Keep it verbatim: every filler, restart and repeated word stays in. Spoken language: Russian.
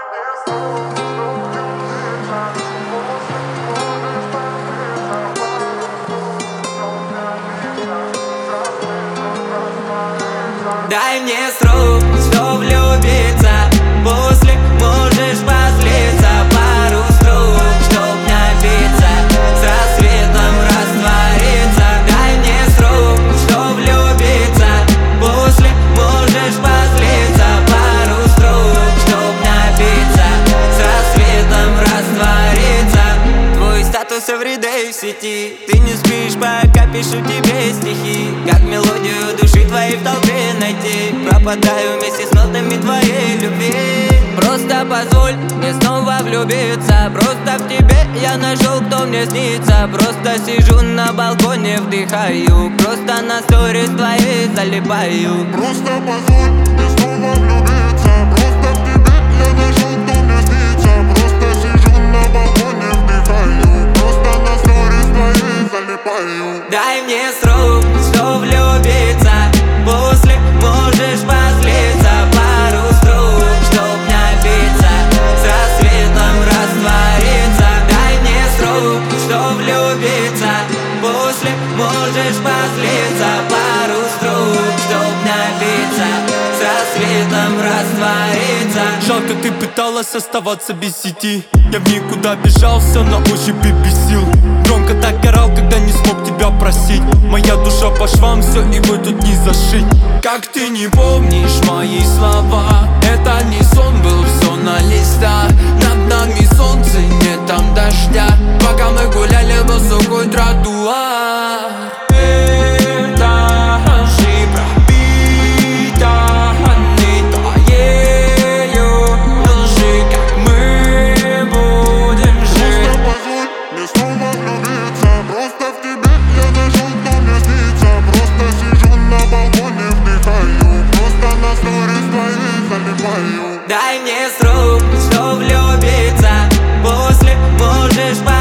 Дай мне срок, что влюбиться. После можешь позлиться. Пару строк, чтоб напиться, с рассветом раствориться. Дай мне срок, что влюбиться. После можешь позлиться. Пару строк, чтоб напиться, с рассветом раствориться. Твой статус everyday в сети. Ты не спишь, пока пишу тебе стихи. Как мелодию души твоей в толпе найти. Пропадаю вместе с нотами твоей любви. Просто позволь мне снова влюбиться. Просто в тебе я нашел, кто мне снится. Просто сижу на балконе, вдыхаю. Просто на сторис твоей залипаю. Просто позволь мне снова влюбиться. Просто в тебе я нашел, кто мне снится. Просто сижу на балконе, вдыхаю. Просто на сторис твоей залипаю. Дай мне срок, что влюбиться. После можешь позлиться. Пару строк, чтоб напиться, с рассветом раствориться. Дай мне срок, что влюбиться. После можешь позлиться. Пару строк, чтоб напиться, с рассветом раствориться. Жалко, ты пыталась оставаться без сети. Я в никуда бежал, все на ощупь и бесил. Громко так орал, когда не смог тебя просить. Моя душа по швам, все, его тут не зашить. Как ты не помнишь мои слова? Это не сон был, все на листах. Над нами солнце, нет там дождя. Пока мы гуляли по сухой тротуар. Это ошибка бита, не твоею лжи. Как мы будем жить? Просто позволь мне снова влюбиться. Просто в тебе я нашел, кто мне снится. Просто сижу на балконе, вдыхаю. Просто на сторис твоей залипаю. Дай мне срок, что влюбиться. После можешь позлиться.